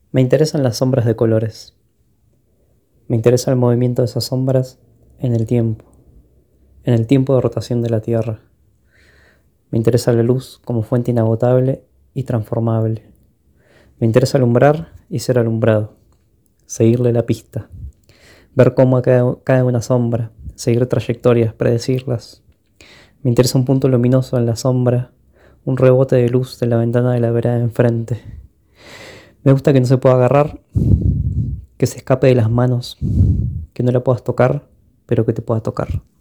Me interesan las sombras de colores. Me interesa el movimiento de esas sombras en el tiempo de rotación de la Tierra. Me interesa la luz como fuente inagotable y transformable. Me interesa alumbrar y ser alumbrado, seguirle la pista, ver cómo cae una sombra, seguir trayectorias, predecirlas. Me interesa un punto luminoso en la sombra, un rebote de luz de la ventana de la vereda de enfrente. Me gusta que no se pueda agarrar, que se escape de las manos, que no la puedas tocar, pero que te pueda tocar.